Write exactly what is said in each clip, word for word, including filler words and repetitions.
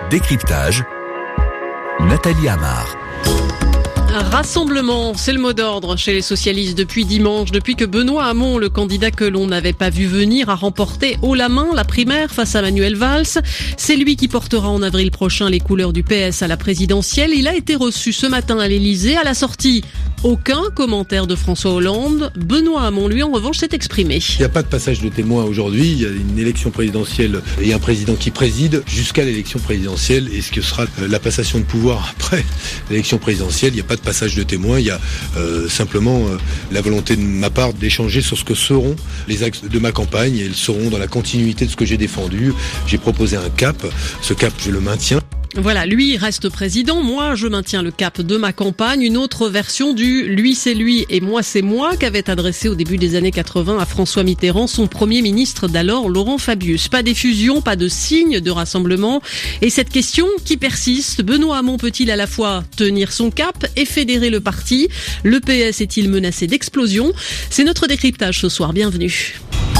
Décryptage, Nathalie Amard. Rassemblement, c'est le mot d'ordre chez les socialistes depuis dimanche, depuis que Benoît Hamon, le candidat que l'on n'avait pas vu venir, a remporté haut la main la primaire face à Manuel Valls. C'est lui qui portera en avril prochain les couleurs du P S à la présidentielle. Il a été reçu ce matin à l'Élysée. À la sortie, aucun commentaire de François Hollande. Benoît Hamon, lui, en revanche, s'est exprimé. Il n'y a pas de passage de témoin aujourd'hui. Il y a une élection présidentielle et un président qui préside jusqu'à l'élection présidentielle. Et ce que sera la passation de pouvoir après l'élection présidentielle, il n'y a pas de passage de témoins, il y a euh, simplement euh, la volonté de ma part d'échanger sur ce que seront les axes de ma campagne, et ils seront dans la continuité de ce que j'ai défendu. J'ai proposé un cap, ce cap je le maintiens. Voilà, lui reste président, moi je maintiens le cap de ma campagne, une autre version du « lui c'est lui et moi c'est moi » qu'avait adressé au début des années quatre-vingts à François Mitterrand, son premier ministre d'alors, Laurent Fabius. Pas d'effusion, pas de signe de rassemblement. Et cette question qui persiste, Benoît Hamon peut-il à la fois tenir son cap et fédérer le parti? Le P S est-il menacé d'explosion? C'est notre décryptage ce soir, bienvenue.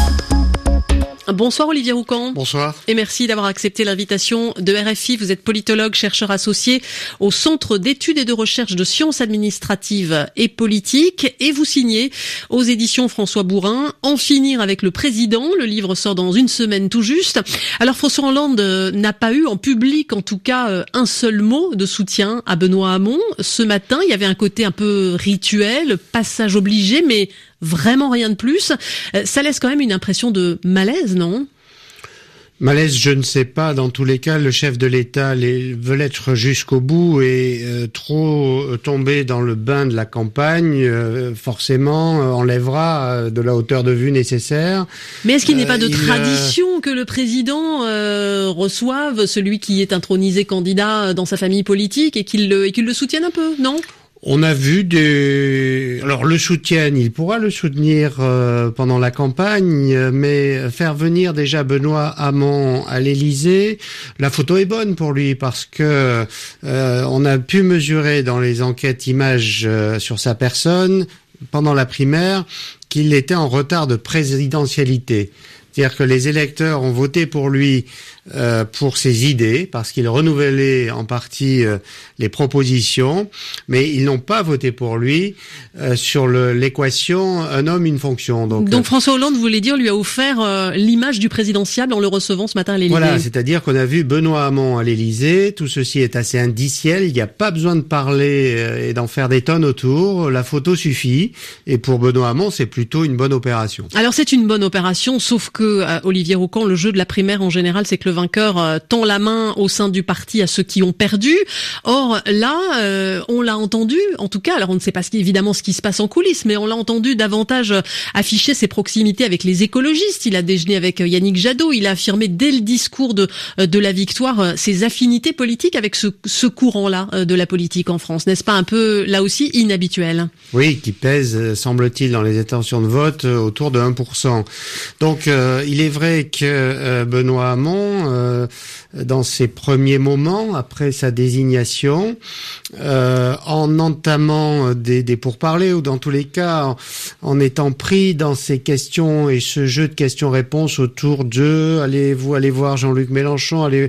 Bonsoir Olivier Roucan. Bonsoir. Et merci d'avoir accepté l'invitation de R F I. Vous êtes politologue, chercheur associé au Centre d'études et de recherche de sciences administratives et politiques. Et vous signez aux éditions François Bourin « En finir avec le président ». Le livre sort dans une semaine tout juste. Alors François Hollande n'a pas eu en public, en tout cas, un seul mot de soutien à Benoît Hamon. Ce matin, il y avait un côté un peu rituel, passage obligé, mais vraiment rien de plus. Ça laisse quand même une impression de malaise, non ? Malaise, je ne sais pas. Dans tous les cas, le chef de l'État les, veut l'être jusqu'au bout et euh, trop tomber dans le bain de la campagne, euh, forcément, euh, enlèvera euh, de la hauteur de vue nécessaire. Mais est-ce qu'il n'est pas de euh, tradition euh... que le président euh, reçoive celui qui est intronisé candidat dans sa famille politique et qu'il le, et qu'il le soutienne un peu, non ? On a vu des... Alors le soutien, il pourra le soutenir euh, pendant la campagne, mais faire venir déjà Benoît Hamon à l'Élysée, la photo est bonne pour lui parce que euh, on a pu mesurer dans les enquêtes images euh, sur sa personne pendant la primaire qu'il était en retard de présidentialité. C'est-à-dire que les électeurs ont voté pour lui euh, pour ses idées, parce qu'il renouvelait en partie euh, les propositions, mais ils n'ont pas voté pour lui euh, sur le, l'équation un homme, une fonction. Donc, Donc François Hollande, vous voulez dire, lui a offert euh, l'image du présidentiable en le recevant ce matin à l'Élysée. Voilà, c'est-à-dire qu'on a vu Benoît Hamon à l'Élysée, tout ceci est assez indiciel, il n'y a pas besoin de parler euh, et d'en faire des tonnes autour, la photo suffit, et pour Benoît Hamon, c'est plutôt une bonne opération. Alors c'est une bonne opération, sauf que Euh, Olivier Roucan, le jeu de la primaire en général, c'est que le vainqueur euh, tend la main au sein du parti à ceux qui ont perdu. Or là, euh, on l'a entendu, en tout cas, alors on ne sait pas ce qui, évidemment ce qui se passe en coulisses, mais on l'a entendu davantage afficher ses proximités avec les écologistes. Il a déjeuné avec Yannick Jadot, il a affirmé dès le discours de de la victoire ses affinités politiques avec ce, ce courant-là de la politique en France. N'est-ce pas un peu, là aussi, inhabituel? Oui, qui pèse, semble-t-il, dans les intentions de vote autour de un pour cent. Donc, euh, il est vrai que euh, Benoît Hamon, euh, dans ses premiers moments, après sa désignation, euh, en entamant des, des pourparlers, ou dans tous les cas, en, en étant pris dans ces questions et ce jeu de questions-réponses autour de « allez-vous aller voir Jean-Luc Mélenchon ?» allez,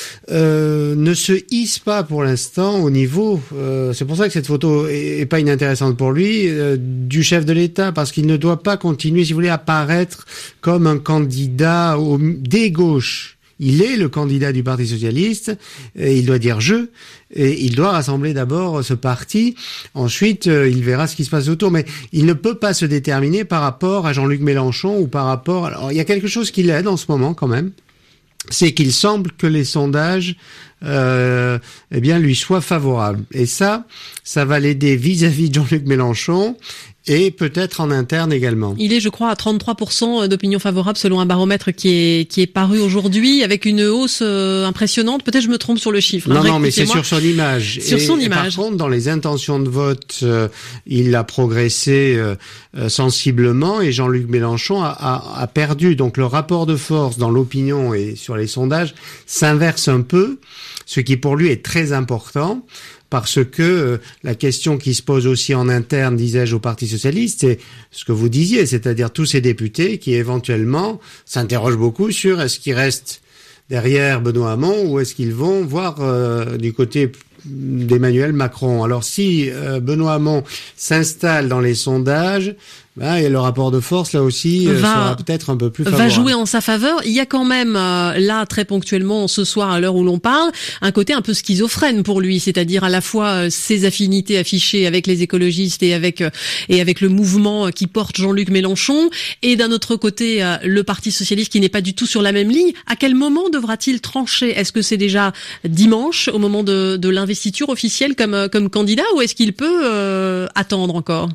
euh, ne se hisse pas pour l'instant au niveau, euh, c'est pour ça que cette photo est, est pas inintéressante pour lui, euh, du chef de l'État, parce qu'il ne doit pas continuer, si vous voulez, à apparaître comme un candidat au, des gauches. Il est le candidat du Parti socialiste, et il doit dire « je », et il doit rassembler d'abord ce parti, ensuite euh, il verra ce qui se passe autour, mais il ne peut pas se déterminer par rapport à Jean-Luc Mélenchon ou par rapport... Alors il y a quelque chose qui l'aide en ce moment quand même, c'est qu'il semble que les sondages euh, eh bien lui soient favorables. Et ça, ça va l'aider vis-à-vis de Jean-Luc Mélenchon et peut-être en interne également. Il est, je crois, à trente-trois pour cent d'opinion favorable selon un baromètre qui est qui est paru aujourd'hui, avec une hausse euh, impressionnante. Peut-être je me trompe sur le chiffre. Non, hein, non, mais c'est sur son image. Sur et, son et image. Par contre, dans les intentions de vote, euh, il a progressé euh, euh, sensiblement et Jean-Luc Mélenchon a, a, a perdu. Donc le rapport de force dans l'opinion et sur les sondages s'inverse un peu, ce qui pour lui est très important. Parce que euh, la question qui se pose aussi en interne, disais-je, au Parti socialiste, c'est ce que vous disiez, c'est-à-dire tous ces députés qui éventuellement s'interrogent beaucoup sur est-ce qu'il reste derrière Benoît Hamon ou est-ce qu'ils vont voir euh, du côté d'Emmanuel Macron? Alors si euh, Benoît Hamon s'installe dans les sondages, ben, et le rapport de force là aussi euh, va, sera peut-être un peu plus favorable. Va jouer en sa faveur. Il y a quand même euh, là très ponctuellement ce soir à l'heure où l'on parle un côté un peu schizophrène pour lui, c'est-à-dire à la fois euh, ses affinités affichées avec les écologistes et avec euh, et avec le mouvement qui porte Jean-Luc Mélenchon, et d'un autre côté euh, le Parti socialiste qui n'est pas du tout sur la même ligne. À quel moment devra-t-il trancher? Est-ce que c'est déjà dimanche au moment de, de l'investiture officielle comme comme candidat, ou est-ce qu'il peut euh, attendre encore?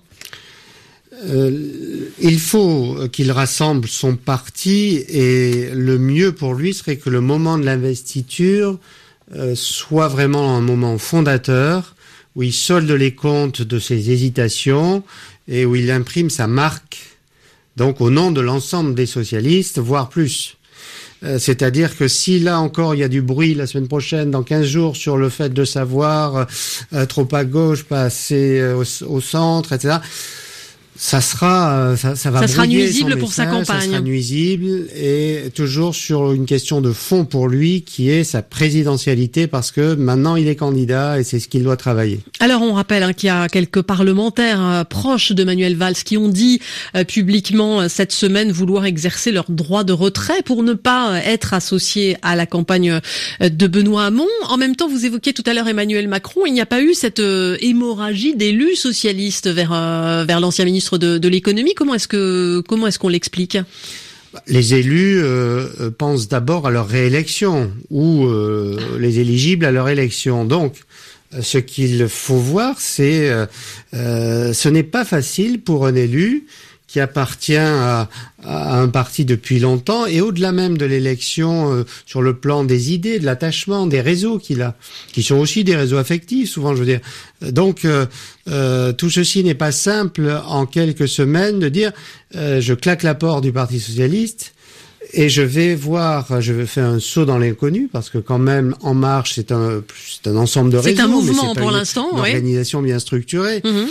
Euh, il faut qu'il rassemble son parti, et le mieux pour lui serait que le moment de l'investiture euh, soit vraiment un moment fondateur où il solde les comptes de ses hésitations et où il imprime sa marque, donc au nom de l'ensemble des socialistes, voire plus. Euh, c'est-à-dire que si là encore il y a du bruit la semaine prochaine, dans quinze jours, sur le fait de savoir euh, trop à gauche, pas assez euh, au, au centre, et cetera, ça sera, ça, ça va ça sera nuisible pour sa campagne. Ça sera nuisible, et toujours sur une question de fond pour lui, qui est sa présidentialité, parce que maintenant il est candidat et c'est ce qu'il doit travailler. Alors on rappelle hein, qu'il y a quelques parlementaires euh, proches de Manuel Valls qui ont dit euh, publiquement euh, cette semaine vouloir exercer leur droit de retrait pour ne pas euh, être associés à la campagne euh, de Benoît Hamon. En même temps, vous évoquiez tout à l'heure Emmanuel Macron. Il n'y a pas eu cette euh, hémorragie d'élus socialistes vers euh, vers l'ancien ministre de, de l'économie. Comment est-ce que comment est-ce qu'on l'explique? Les élus euh, pensent d'abord à leur réélection, ou euh, les éligibles à leur élection. Donc, ce qu'il faut voir, c'est euh, euh, ce n'est pas facile pour un élu qui appartient à, à un parti depuis longtemps, et au-delà même de l'élection, euh, sur le plan des idées, de l'attachement, des réseaux qu'il a, qui sont aussi des réseaux affectifs, souvent, je veux dire. Donc, euh, euh, tout ceci n'est pas simple en quelques semaines de dire euh, je claque la porte du Parti socialiste et je vais voir, je vais faire un saut dans l'inconnu, parce que quand même, En Marche, c'est un, c'est un ensemble de réseaux. C'est un mouvement mais c'est pour une, l'instant, une oui. organisation bien structurée. Mm-hmm.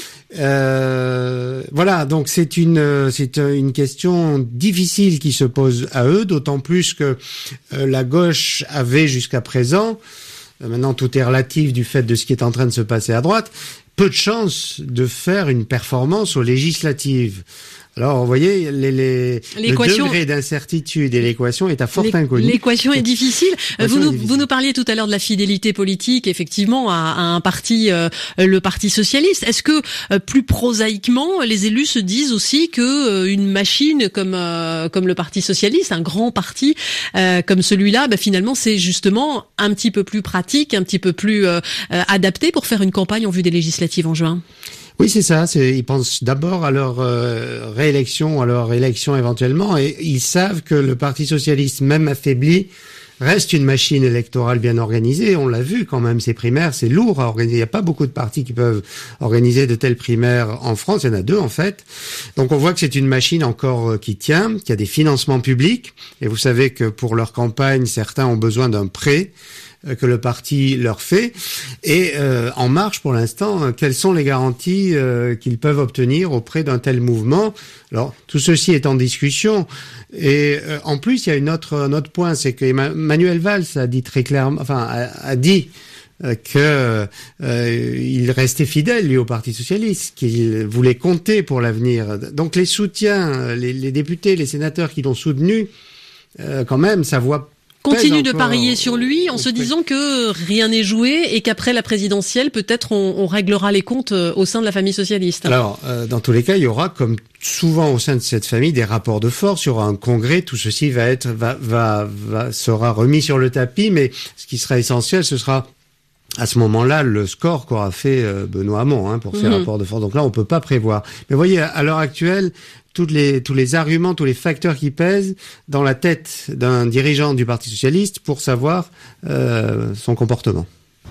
Euh, voilà, donc c'est une, c'est une question difficile qui se pose à eux, d'autant plus que euh, la gauche avait jusqu'à présent, euh, maintenant tout est relatif du fait de ce qui est en train de se passer à droite, peu de chances de faire une performance aux législatives. Alors, vous voyez, les, les, le degré d'incertitude et l'équation est à fort inconnue. L'équation est difficile. L'équation vous, nous, est difficile. vous nous parliez tout à l'heure de la fidélité politique, effectivement, à, à un parti, euh, le Parti socialiste. Est-ce que, euh, plus prosaïquement, les élus se disent aussi que euh, une machine comme euh, comme le Parti socialiste, un grand parti euh, comme celui-là, bah, finalement, c'est justement un petit peu plus pratique, un petit peu plus euh, euh, adapté pour faire une campagne en vue des législatives en juin? Oui, c'est ça. C'est, ils pensent d'abord à leur euh, réélection, à leur élection éventuellement, et ils savent que le Parti socialiste, même affaibli, reste une machine électorale bien organisée. On l'a vu quand même, ces primaires, c'est lourd à organiser. Il n'y a pas beaucoup de partis qui peuvent organiser de telles primaires en France. Il y en a deux, en fait. Donc, on voit que c'est une machine encore euh, qui tient, qui a des financements publics. Et vous savez que pour leur campagne, certains ont besoin d'un prêt que le parti leur fait. Et euh, En Marche, pour l'instant, euh, quelles sont les garanties euh, qu'ils peuvent obtenir auprès d'un tel mouvement? Alors, tout ceci est en discussion. Et euh, en plus, il y a une autre, un autre point, c'est que Manuel Valls a dit très clairement, enfin, a, a dit euh, que euh, il restait fidèle, lui, au Parti socialiste, qu'il voulait compter pour l'avenir. Donc, les soutiens, les, les députés, les sénateurs qui l'ont soutenu, euh, quand même, sa voix continue de parier sur lui en se disant que rien n'est joué et qu'après la présidentielle, peut-être on, on réglera les comptes au sein de la famille socialiste. Alors, euh, dans tous les cas, il y aura, comme souvent au sein de cette famille, des rapports de force. Il y aura un congrès. Tout ceci va être, va, va, va, sera remis sur le tapis. Mais ce qui sera essentiel, ce sera à ce moment-là le score qu'aura fait euh, Benoît Hamon hein, pour ces mmh. rapports de force. Donc là, on peut pas prévoir. Mais vous voyez, à l'heure actuelle, toutes les, tous les arguments, tous les facteurs qui pèsent dans la tête d'un dirigeant du Parti socialiste pour savoir euh, son comportement.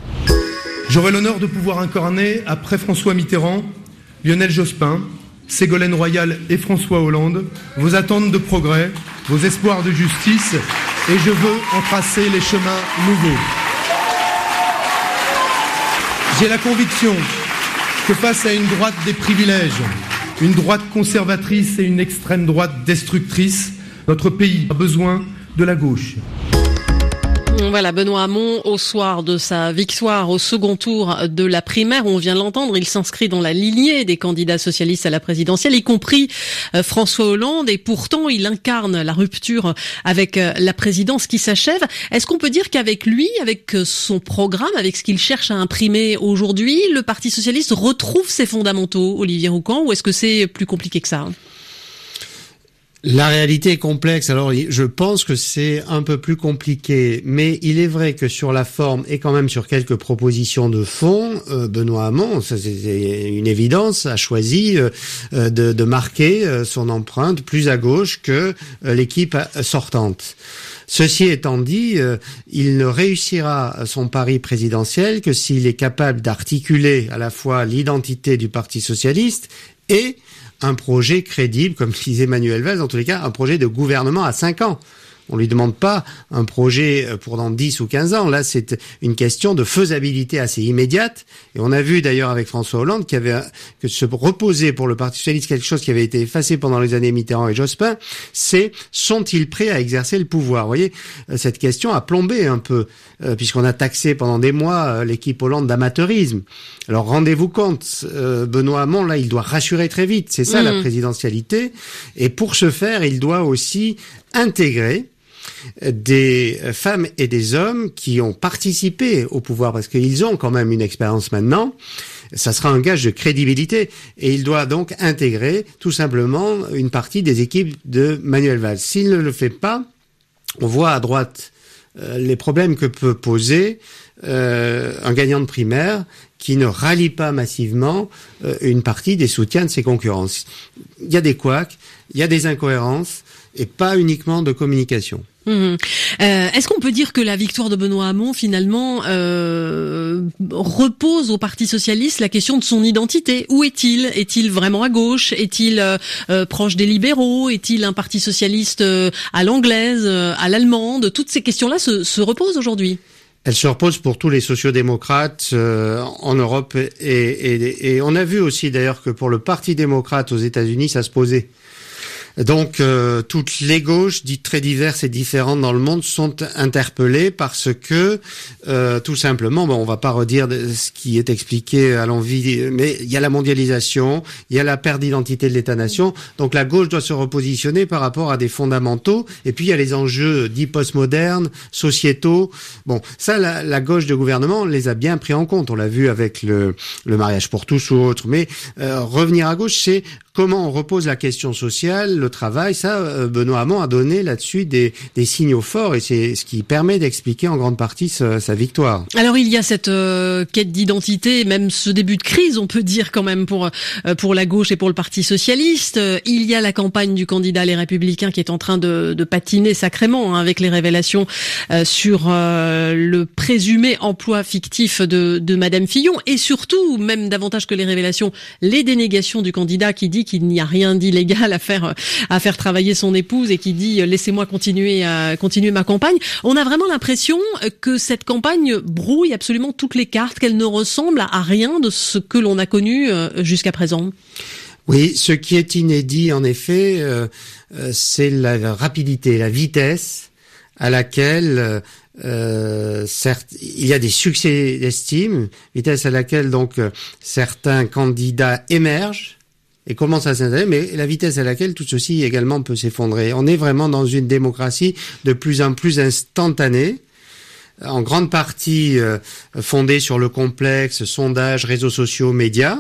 J'aurai l'honneur de pouvoir incarner, après François Mitterrand, Lionel Jospin, Ségolène Royal et François Hollande, vos attentes de progrès, vos espoirs de justice, et je veux en tracer les chemins nouveaux. J'ai la conviction que face à une droite des privilèges, une droite conservatrice et une extrême droite destructrice, notre pays a besoin de la gauche. Voilà, Benoît Hamon, au soir de sa victoire au second tour de la primaire, on vient de l'entendre, il s'inscrit dans la lignée des candidats socialistes à la présidentielle, y compris François Hollande, et pourtant il incarne la rupture avec la présidence qui s'achève. Est-ce qu'on peut dire qu'avec lui, avec son programme, avec ce qu'il cherche à imprimer aujourd'hui, le Parti socialiste retrouve ses fondamentaux, Olivier Roucan, ou est-ce que c'est plus compliqué que ça ? La réalité est complexe. Alors, je pense que c'est un peu plus compliqué, mais il est vrai que sur la forme et quand même sur quelques propositions de fond, euh, Benoît Hamon, ça c'est une évidence, a choisi euh, de, de marquer euh, son empreinte plus à gauche que euh, l'équipe sortante. Ceci étant dit, euh, il ne réussira son pari présidentiel que s'il est capable d'articuler à la fois l'identité du Parti socialiste et un projet crédible, comme disait Manuel Valls, en tous les cas, un projet de gouvernement à cinq ans. On lui demande pas un projet pour dans dix ou quinze ans. Là, c'est une question de faisabilité assez immédiate. Et on a vu d'ailleurs avec François Hollande qu'il y avait, que se reposer pour le Parti socialiste quelque chose qui avait été effacé pendant les années Mitterrand et Jospin, c'est sont-ils prêts à exercer le pouvoir? Vous voyez, cette question a plombé un peu, euh, puisqu'on a taxé pendant des mois euh, l'équipe Hollande d'amateurisme. Alors rendez-vous compte, euh, Benoît Hamon, là, il doit rassurer très vite. C'est ça mmh. la présidentialité. Et pour ce faire, il doit aussi intégrer des femmes et des hommes qui ont participé au pouvoir, parce qu'ils ont quand même une expérience maintenant. Ça sera un gage de crédibilité, et il doit donc intégrer tout simplement une partie des équipes de Manuel Valls. S'il ne le fait pas, on voit à droite euh, les problèmes que peut poser euh, un gagnant de primaire qui ne rallie pas massivement euh, une partie des soutiens de ses concurrents. Il y a des couacs, il y a des incohérences, et pas uniquement de communication. Mmh. Euh, est-ce qu'on peut dire que la victoire de Benoît Hamon, finalement, euh, repose au Parti socialiste la question de son identité? Où est-il? Est-il vraiment à gauche? Est-il euh, euh, proche des libéraux? Est-il un Parti socialiste euh, à l'anglaise, euh, à l'allemande? Toutes ces questions-là se, se reposent aujourd'hui. Elle se repose pour tous les sociodémocrates euh, en Europe, et, et, et on a vu aussi d'ailleurs que pour le Parti démocrate aux États-Unis, ça se posait. Donc, euh, toutes les gauches, dites très diverses et différentes dans le monde, sont interpellées parce que, euh, tout simplement, bon, on va pas redire ce qui est expliqué à l'envi, mais il y a la mondialisation, il y a la perte d'identité de l'État-nation. Donc, la gauche doit se repositionner par rapport à des fondamentaux. Et puis, il y a les enjeux dits postmodernes, sociétaux. Bon, ça, la, la gauche de gouvernement les a bien pris en compte. On l'a vu avec le, le mariage pour tous ou autre. Mais euh, revenir à gauche, c'est comment on repose la question sociale, le travail. Ça, euh, Benoît Hamon a donné là-dessus des, des signaux forts, et c'est ce qui permet d'expliquer en grande partie sa, sa victoire. Alors il y a cette euh, quête d'identité, même ce début de crise, on peut dire quand même pour euh, pour la gauche et pour le Parti socialiste. Euh, il y a la campagne du candidat Les Républicains qui est en train de, de patiner sacrément, hein, avec les révélations euh, sur euh, le présumé emploi fictif de, de Madame Fillon, et surtout, même davantage que les révélations, les dénégations du candidat qui dit qu'il n'y a rien d'illégal à faire à faire travailler son épouse, et qui dit laissez-moi continuer à continuer ma campagne. On a vraiment l'impression que cette campagne brouille absolument toutes les cartes, qu'elle ne ressemble à rien de ce que l'on a connu jusqu'à présent. Oui, ce qui est inédit en effet, euh, c'est la rapidité, la vitesse à laquelle euh, certes il y a des succès d'estime, vitesse à laquelle donc euh, certains candidats émergent et commence à s'installer, mais la vitesse à laquelle tout ceci également peut s'effondrer. On est vraiment dans une démocratie de plus en plus instantanée, en grande partie euh, fondée sur le complexe sondages, réseaux sociaux, médias,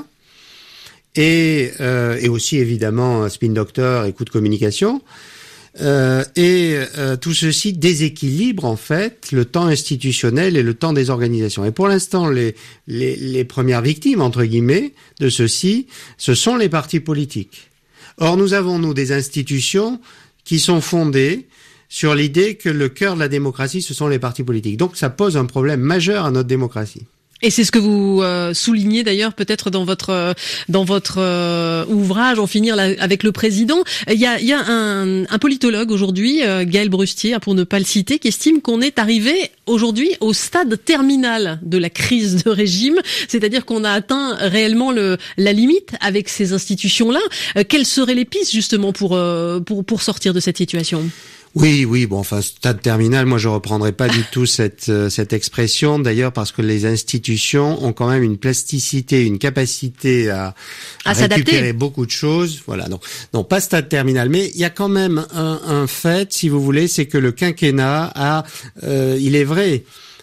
et, euh, et aussi évidemment spin doctor et coup de communication. Euh, et euh, tout ceci déséquilibre en fait le temps institutionnel et le temps des organisations. Et pour l'instant, les, les, les premières victimes entre guillemets de ceci, ce sont les partis politiques. Or, nous avons nous des institutions qui sont fondées sur l'idée que le cœur de la démocratie, ce sont les partis politiques. Donc, ça pose un problème majeur à notre démocratie. Et c'est ce que vous euh, soulignez d'ailleurs peut-être dans votre euh, dans votre euh, ouvrage En finir la, avec le président. Il y a il y a un, un politologue aujourd'hui, euh, Gaël Brustier, pour ne pas le citer, qui estime qu'on est arrivé aujourd'hui au stade terminal de la crise de régime, c'est-à-dire qu'on a atteint réellement le la limite avec ces institutions-là. Euh, quelles seraient les pistes justement pour euh, pour pour sortir de cette situation ? Oui, oui, bon, enfin, stade terminal, moi je reprendrai pas du tout cette euh, cette expression, d'ailleurs, parce que les institutions ont quand même une plasticité, une capacité à, à, à récupérer beaucoup de choses. Voilà, donc non, pas stade terminal, mais il y a quand même un, un fait, si vous voulez, c'est que le quinquennat a, euh, il est vrai,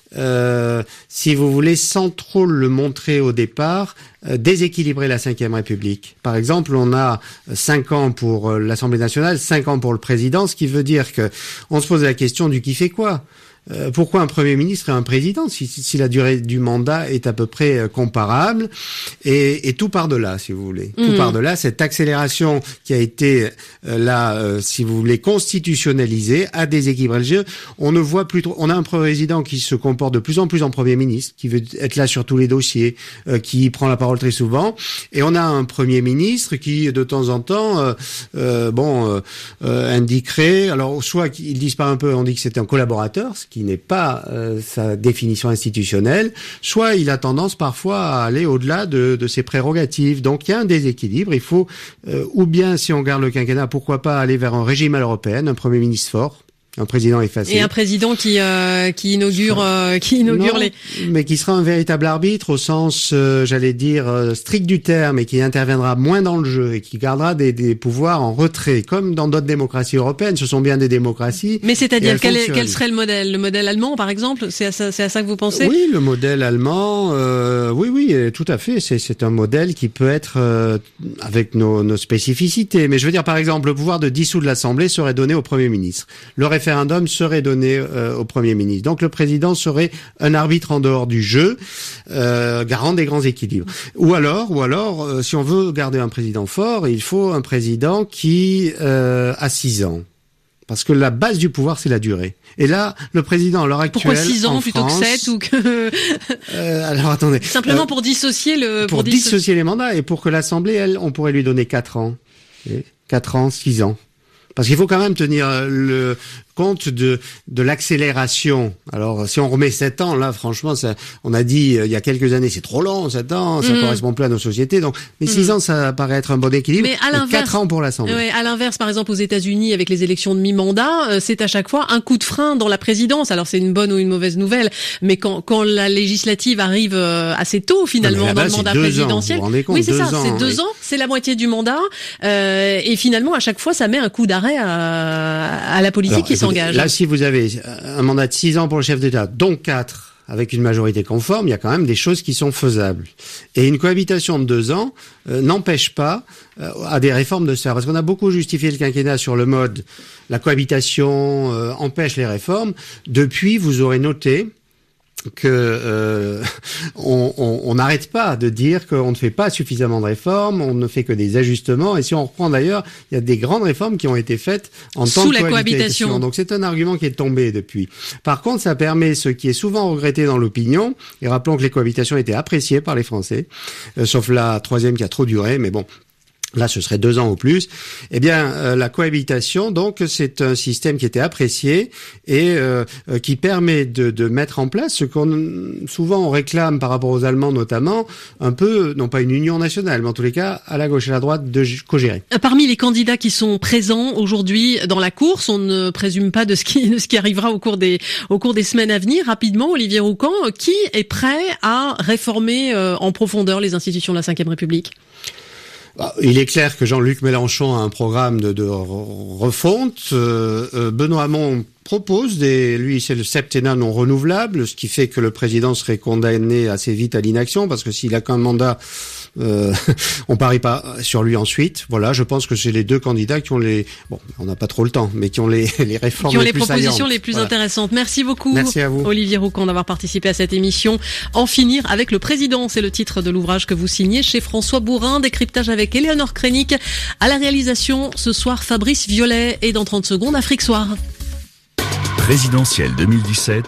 Euh, si vous voulez, sans trop le montrer au départ, euh, déséquilibrer la cinquième République. Par exemple, on a cinq ans pour euh, l'Assemblée nationale, cinq ans pour le président, ce qui veut dire que on se pose la question du qui fait quoi. Euh, pourquoi un Premier ministre et un président si, si la durée du mandat est à peu près euh, comparable et, et tout par-delà, si vous voulez. Mmh. Tout par-delà, cette accélération qui a été euh, là, euh, si vous voulez, constitutionnalisée, a déséquilibré le jeu. On ne voit plus trop. On a un président qui se comporte de plus en plus en Premier ministre, qui veut être là sur tous les dossiers, euh, qui prend la parole très souvent, et on a un Premier ministre qui, de temps en temps, euh, euh, bon, euh, euh, indiquerait. Alors, soit qu'il disparaît un peu, on dit que c'est un collaborateur, qui n'est pas euh, sa définition institutionnelle, soit il a tendance parfois à aller au-delà de, de ses prérogatives. Donc il y a un déséquilibre. Il faut, euh, ou bien si on garde le quinquennat, pourquoi pas aller vers un régime à l'européenne, un Premier ministre fort, un président effacé. Et un président qui euh, qui inaugure euh, qui inaugure non, les. Mais qui sera un véritable arbitre au sens, euh, j'allais dire euh, strict du terme, et qui interviendra moins dans le jeu et qui gardera des, des pouvoirs en retrait, comme dans d'autres démocraties européennes. Ce sont bien des démocraties. Mais c'est-à-dire quel, est, quel serait le modèle, le modèle allemand par exemple? C'est à ça, c'est à ça que vous pensez? Oui, le modèle allemand. Euh, oui, oui, tout à fait. C'est c'est un modèle qui peut être euh, avec nos, nos spécificités. Mais je veux dire, par exemple, le pouvoir de dissoudre l'Assemblée serait donné au Premier ministre. Le référendum serait donné euh, au Premier ministre. Donc le président serait un arbitre en dehors du jeu, euh, garant des grands équilibres. Ou alors, ou alors, euh, si on veut garder un président fort, il faut un président qui euh, a six ans. Parce que la base du pouvoir, c'est la durée. Et là, le président, à l'heure actuelle, pourquoi six ans plutôt France, que sept ou que euh, alors attendez. Simplement euh, pour dissocier le pour, pour dissocier, dissocier les mandats et pour que l'Assemblée, elle, on pourrait lui donner quatre ans, quatre ans, six ans. Parce qu'il faut quand même tenir le compte de de l'accélération. Alors, si on remet sept ans, là, franchement, ça, on a dit il y a quelques années, c'est trop long, sept ans, ça mmh. correspond plus à nos sociétés. Donc, mais six mmh. ans, ça paraît être un bon équilibre. Mais à l'inverse, quatre ans pour l'Assemblée. Ouais, à l'inverse, par exemple, aux États-Unis, avec les élections de mi-mandat, euh, c'est à chaque fois un coup de frein dans la présidence. Alors, c'est une bonne ou une mauvaise nouvelle, mais quand quand la législative arrive euh, assez tôt, finalement, là-bas, dans le mandat présidentiel, ans, compte, oui, c'est ça, ans, c'est deux oui. ans, c'est la moitié du mandat, euh, et finalement, à chaque fois, ça met un coup d'arrêt à, à la politique Alors, qui écoutez, s'engage. Là, si vous avez un mandat de six ans pour le chef d'État, dont quatre avec une majorité conforme, il y a quand même des choses qui sont faisables. Et une cohabitation de deux ans euh, n'empêche pas euh, à des réformes de se faire. Parce qu'on a beaucoup justifié le quinquennat sur le mode la cohabitation euh, empêche les réformes. Depuis, vous aurez noté que euh, on n'arrête pas de dire qu'on ne fait pas suffisamment de réformes, on ne fait que des ajustements. Et si on reprend d'ailleurs, il y a des grandes réformes qui ont été faites en temps sous de la cohabitation. cohabitation. Donc c'est un argument qui est tombé depuis. Par contre, ça permet ce qui est souvent regretté dans l'opinion. Et rappelons que les cohabitations étaient appréciées par les Français, euh, sauf la troisième qui a trop duré. Mais bon. Là, ce serait deux ans ou plus. Eh bien, euh, la cohabitation, donc, c'est un système qui était apprécié et euh, euh, qui permet de, de mettre en place ce qu'on souvent on réclame par rapport aux Allemands notamment, un peu, non pas une union nationale, mais en tous les cas, à la gauche et à la droite, de co-gérer. Parmi les candidats qui sont présents aujourd'hui dans la course, on ne présume pas de ce qui, de ce qui arrivera au cours des, au cours des semaines à venir. Rapidement, Olivier Roucan, qui est prêt à réformer euh, en profondeur les institutions de la cinquième République ? Il est clair que Jean-Luc Mélenchon a un programme de, de refonte. Euh, euh, Benoît Hamon propose des, lui, c'est le septennat non renouvelable, ce qui fait que le président serait condamné assez vite à l'inaction, parce que s'il a qu'un mandat, euh, on parie pas sur lui ensuite. Voilà, je pense que c'est les deux candidats qui ont les, bon, on n'a pas trop le temps, mais qui ont les, les réformes qui ont les, les plus propositions saillantes. les plus Voilà. intéressantes. Merci beaucoup, Merci à vous. Olivier Roucan, d'avoir participé à cette émission. En finir avec le président, c'est le titre de l'ouvrage que vous signez chez François Bourin. Décryptage avec Éléonore Krenik. À la réalisation, ce soir, Fabrice Violet, et dans trente secondes, Afrique Soir. Présidentielle deux mille dix-sept,